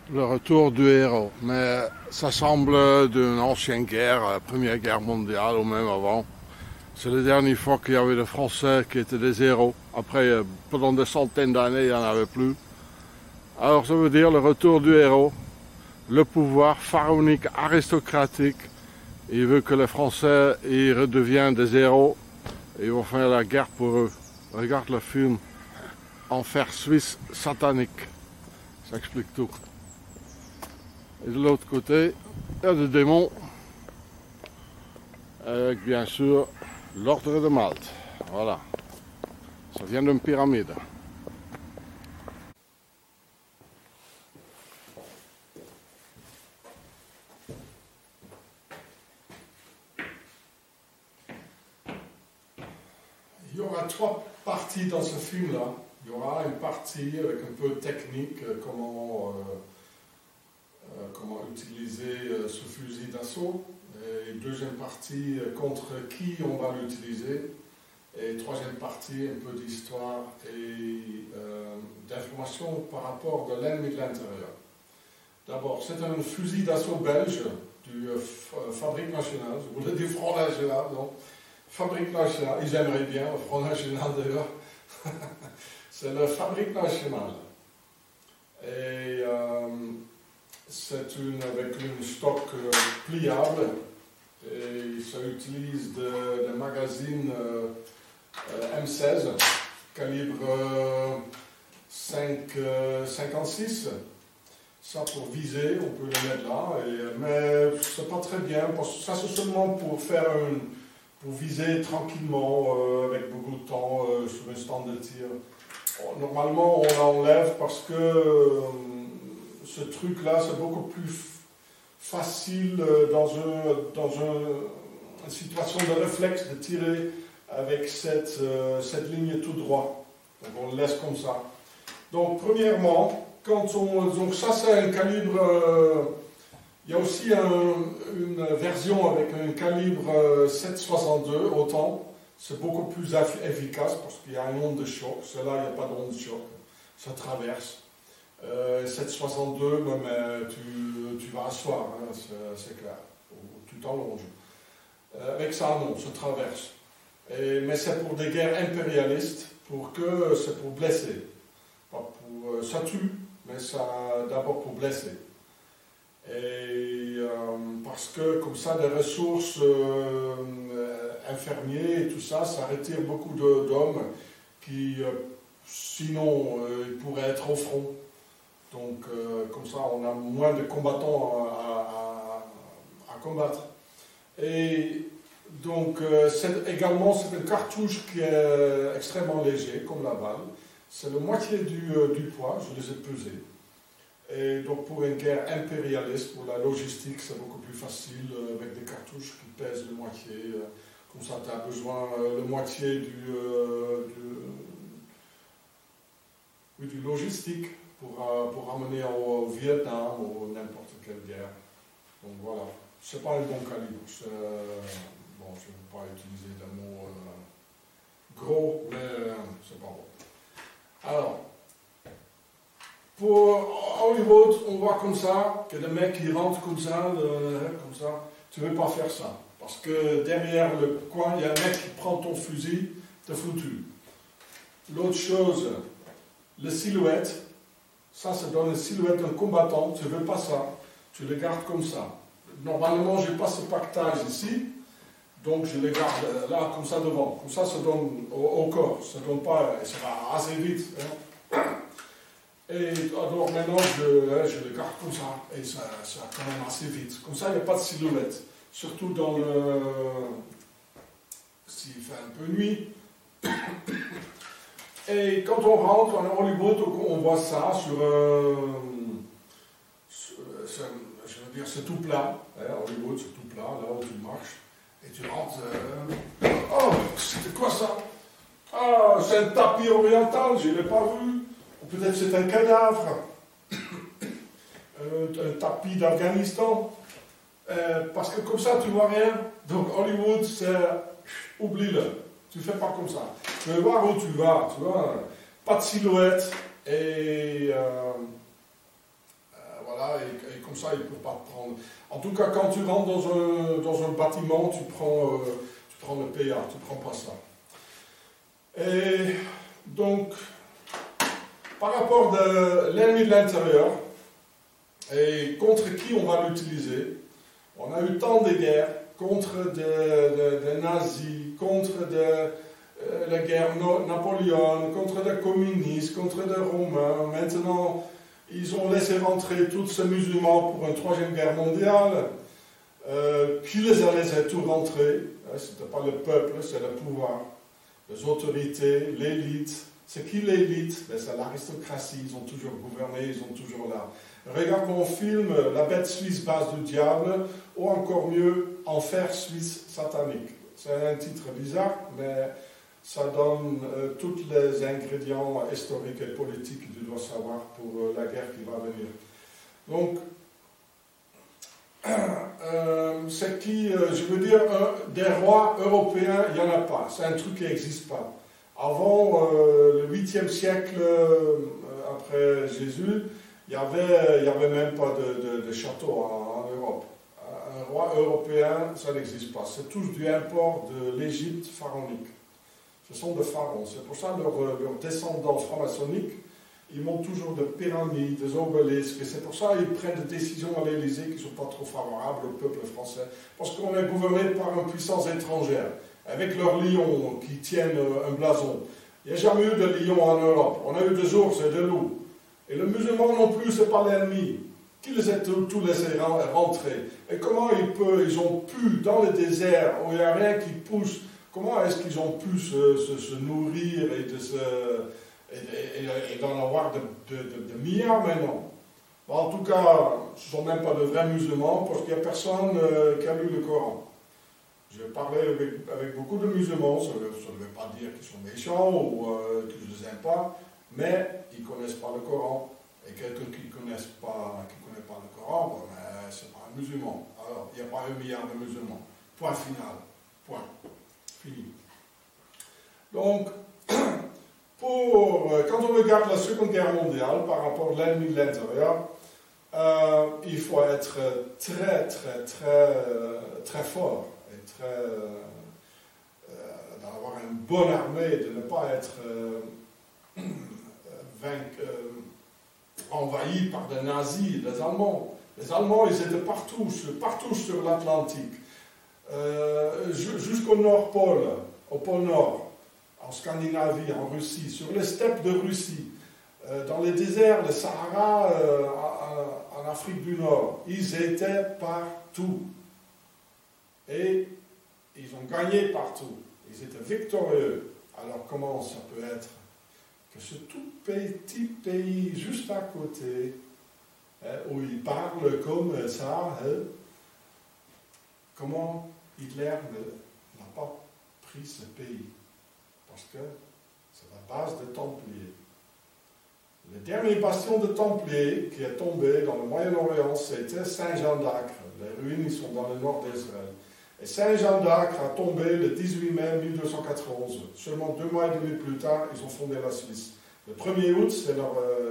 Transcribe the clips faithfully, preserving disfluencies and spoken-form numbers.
Le retour du héros, mais ça semble d'une ancienne guerre, la Première Guerre mondiale ou même avant. C'est la dernière fois qu'il y avait des Français qui étaient des héros. Après, pendant des centaines d'années, il n'y en avait plus. Alors ça veut dire le retour du héros, le pouvoir pharaonique aristocratique. Il veut que les Français ils redeviennent des héros et ils vont faire la guerre pour eux. Regarde le film Enfer suisse satanique, ça explique tout. Et de l'autre côté, il y a des démons, avec bien sûr l'ordre de Malte. Voilà, ça vient d'une pyramide. Il y aura trois parties dans ce film-là. Il y aura une partie avec un peu de technique, comment... Euh, Euh, comment utiliser euh, ce fusil d'assaut, et deuxième partie euh, contre qui on va l'utiliser, et troisième partie un peu d'histoire et euh, d'informations par rapport de l'ennemi de l'intérieur. D'abord, c'est un fusil d'assaut belge du euh, Fabrique Nationale, je voulais dire Front National, non, Fabrique Nationale, ils aimeraient bien le Front National d'ailleurs, c'est le Fabrique Nationale. Et euh, c'est une avec une stock euh, pliable et ça utilise des de magazines euh, euh, M seize calibre euh, cinq, euh, cinquante-six. Ça pour viser, on peut le mettre là, et, mais c'est pas très bien parce que ça c'est seulement pour faire une, pour viser tranquillement euh, avec beaucoup de temps euh, sur un stand de tir. Normalement on l'enlève parce que euh, ce truc-là, c'est beaucoup plus facile dans, un, dans un, une situation de réflexe de tirer avec cette, euh, cette ligne tout droit. Donc on le laisse comme ça. Donc premièrement, quand on, donc ça c'est un calibre, euh, il y a aussi un, une version avec un calibre euh, sept soixante-deux, autant, c'est beaucoup plus efficace parce qu'il y a une onde de choc. Celui-là, il n'y a pas d'onde de choc, ça traverse. Euh, sept soixante-deux, mais tu, tu vas asseoir, hein, c'est clair, ou tu t'allonges. Euh, avec ça, non, ça traverse. Et, mais c'est pour des guerres impérialistes, pour que c'est pour blesser. Pas pour, euh, ça tue, mais ça d'abord pour blesser. Et euh, parce que comme ça, des ressources euh, infirmiers et tout ça, ça retire beaucoup d'hommes qui, euh, sinon, euh, ils pourraient être au front. Donc, euh, comme ça, on a moins de combattants à, à, à combattre. Et donc, euh, c'est, également, c'est une cartouche qui est extrêmement léger, comme la balle. C'est la moitié du, euh, du poids, je les ai pesés. Et donc, pour une guerre impérialiste, pour la logistique, c'est beaucoup plus facile euh, avec des cartouches qui pèsent la moitié. Euh, comme ça, tu as besoin de euh, la moitié du, euh, du, oui, du logistique. Pour, euh, pour ramener au, au Vietnam ou n'importe quelle guerre. Donc voilà, c'est pas un bon calibre. Euh, bon, je ne vais pas utiliser le mot euh, gros, mais euh, c'est pas bon. Alors, pour Hollywood, on voit comme ça, que le mec il rentre comme ça, le, comme ça, tu ne veux pas faire ça. Parce que derrière le coin, il y a un mec qui prend ton fusil, t'es foutu. L'autre chose, la silhouette. Ça, ça donne une silhouette d'un combattant, tu ne veux pas ça, tu le gardes comme ça. Normalement, je n'ai pas ce pactage ici, donc je le garde là, comme ça devant. Comme ça, ça donne au, au corps, ça donne pas, ça va assez vite. Hein. Et alors maintenant, je, je le garde comme ça, et ça, ça va quand même assez vite. Comme ça, il n'y a pas de silhouette. Surtout dans le... s'il fait un peu nuit. Et quand on rentre en Hollywood, on voit ça sur, euh, sur je veux dire, c'est tout plat. Hein, Hollywood, c'est tout plat, là où tu marches. Et tu rentres. Euh, oh, c'était quoi ça? Ah, c'est un tapis oriental, je ne l'ai pas vu. Ou peut-être c'est un cadavre. un, un tapis d'Afghanistan. Euh, parce que comme ça, tu vois rien. Donc Hollywood, c'est. Oublie-le. Tu ne fais pas comme ça. Tu veux voir où tu vas, tu vois. Pas de silhouette. Et euh, euh, voilà, comme ça, ils ne peuvent pas te prendre. En tout cas, quand tu rentres dans un, dans un bâtiment, tu prends, euh, tu prends le P A, tu ne prends pas ça. Et donc, par rapport de l'ennemi de l'intérieur, et contre qui on va l'utiliser, on a eu tant de guerres contre des de, de nazis, contre de, euh, la guerre no, Napoléon, contre des communistes, contre des Romains. Maintenant, ils ont laissé rentrer tous ces musulmans pour une troisième guerre mondiale. Euh, qui les a laissés tout rentrer? Ce n'était pas le peuple, c'est le pouvoir, les autorités, l'élite. C'est qui l'élite? C'est l'aristocratie, ils ont toujours gouverné, ils sont toujours là. Regarde mon film La bête suisse base du diable, ou encore mieux, Enfer suisse satanique. C'est un titre bizarre, mais ça donne euh, tous les ingrédients historiques et politiques que tu dois savoir pour euh, la guerre qui va venir. Donc, euh, c'est qui, euh, je veux dire, euh, des rois européens, il n'y en a pas. C'est un truc qui n'existe pas. Avant euh, le huitième siècle, euh, après Jésus, il n'y avait, y avait même pas de, de, de château en, en Europe. Un roi européen, ça n'existe pas. C'est tous du import de l'Égypte pharaonique. Ce sont des pharaons. C'est pour ça que leurs leur descendants franc-maçonniques, ils montent toujours des pyramides, des obelisques. Et c'est pour ça qu'ils prennent des décisions à l'Élysée qui ne sont pas trop favorables au peuple français. Parce qu'on est gouverné par une puissance étrangère, avec leurs lions qui tiennent un blason. Il n'y a jamais eu de lions en Europe. On a eu des ours et des loups. Et le musulman non plus, ce n'est pas l'ennemi. Qui les a tous laissés rentrer? Et comment ils, peuvent, ils ont pu, dans le désert, où il n'y a rien qui pousse, comment est-ce qu'ils ont pu se, se, se nourrir et, de se, et, et, et d'en avoir de, de, de, de milliards maintenant? Bon, en tout cas, ce ne sont même pas de vrais musulmans, parce qu'il n'y a personne euh, qui a lu le Coran. J'ai parlé avec, avec beaucoup de musulmans, ça ne veut pas dire qu'ils sont méchants ou euh, que je ne les aime pas, mais ils ne connaissent pas le Coran. Et quelqu'un qui ne connaît pas, qui connaît pas le Coran, bon, ben, ce n'est pas un musulman. Alors, il n'y a pas un milliard de musulmans. Point final. Point. Fini. Donc, pour, quand on regarde la Seconde Guerre mondiale par rapport à l'ennemi de l'intérieur, euh, il faut être très, très, très, très fort et très, euh, d'avoir une bonne armée, de ne pas être euh, vaincu, euh, envahi par des nazis, des Allemands. Les Allemands, ils étaient partout, partout sur l'Atlantique, euh, jusqu'au Nord Pôle, au pôle Nord, en Scandinavie, en Russie, sur les steppes de Russie, euh, dans les déserts, le Sahara, euh, en, en Afrique du Nord. Ils étaient partout. Et ils ont gagné partout. Ils étaient victorieux. Alors comment ça peut être que ce tout petit pays juste à côté, hein, où ils parlent comme ça, hein, comment Hitler n'a pas pris ce pays? Parce que c'est la base des Templiers. Le dernier bastion de Templiers qui est tombé dans le Moyen-Orient, c'était Saint-Jean d'Acre. Les ruines ils sont dans le nord d'Israël. Et Saint-Jean d'Acre a tombé le dix-huit mai mille deux cent quatre-vingt-onze. Seulement deux mois et demi plus tard, ils ont fondé la Suisse. Le premier août, c'est la,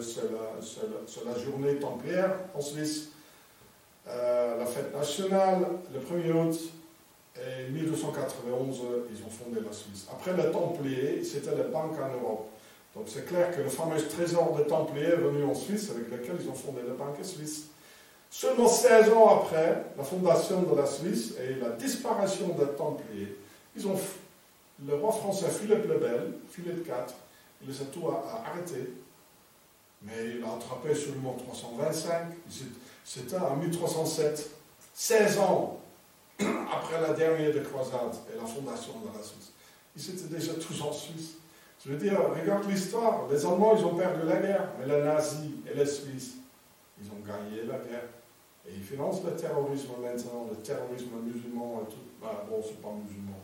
la, la journée templière en Suisse. Euh, la fête nationale, le premier août, et mille deux cent quatre-vingt-onze, ils ont fondé la Suisse. Après le Templier, c'était la banque en Europe. Donc c'est clair que le fameux trésor des Templiers est venu en Suisse, avec lequel ils ont fondé la banque suisse. Seulement seize ans après la fondation de la Suisse et la disparition des Templiers, ils ont, le roi français Philippe le Bel, Philippe quatre, il les a tout arrêtés. Mais il a attrapé seulement trois cent vingt-cinq. C'était en mille trois cent sept, seize ans après la dernière des croisades et la fondation de la Suisse. Ils étaient déjà tous en Suisse. Je veux dire, regarde l'histoire. Les Allemands, ils ont perdu la guerre, mais les nazis et les Suisses, ils ont gagné la guerre. Et ils financent le terrorisme maintenant, le terrorisme musulman et tout. Ben, bon, c'est pas musulman.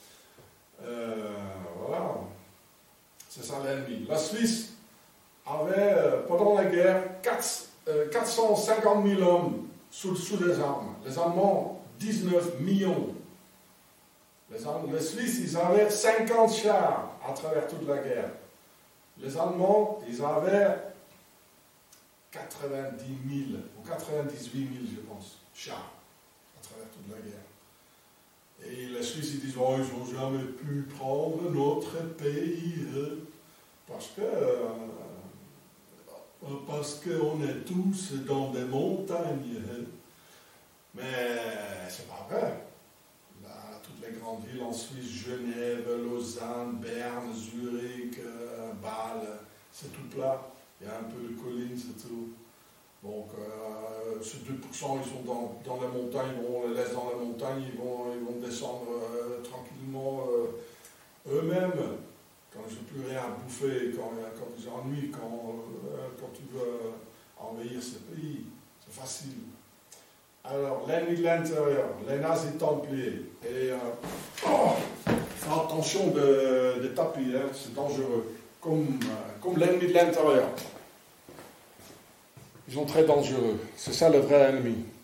Euh, voilà. C'est ça l'ennemi. La Suisse avait, pendant la guerre, quatre cent cinquante mille hommes sous, sous les armes. Les Allemands, dix-neuf millions. Les, les Suisses, ils avaient cinquante chars à travers toute la guerre. Les Allemands, ils avaient quatre-vingt-dix mille, ou quatre-vingt-dix-huit mille, je pense, chars, à travers toute la guerre. Et les Suisses, ils disent, oh, ils n'ont jamais pu prendre notre pays, parce que, euh, parce qu'on est tous dans des montagnes. Mais c'est pas vrai. Là, toutes les grandes villes en Suisse, Genève, Lausanne, Berne, Zurich, euh, Bâle, c'est tout plat. Il y a un peu de collines, c'est tout. Donc, euh, ces deux pour cent, ils sont dans, dans les montagnes, on les laisse dans les montagnes, ils vont, ils vont descendre euh, tranquillement euh, eux-mêmes. Quand ils n'ont plus rien à bouffer, quand, quand ils ennuient, quand, euh, quand tu veux envahir ce pays, c'est facile. Alors, l'ennemi de l'intérieur, les nazis templiers. Et euh, oh, fais attention de, des tapis, hein, c'est dangereux. Comme, euh, comme l'ennemi de l'intérieur. Ils sont très dangereux. C'est ça le vrai ennemi.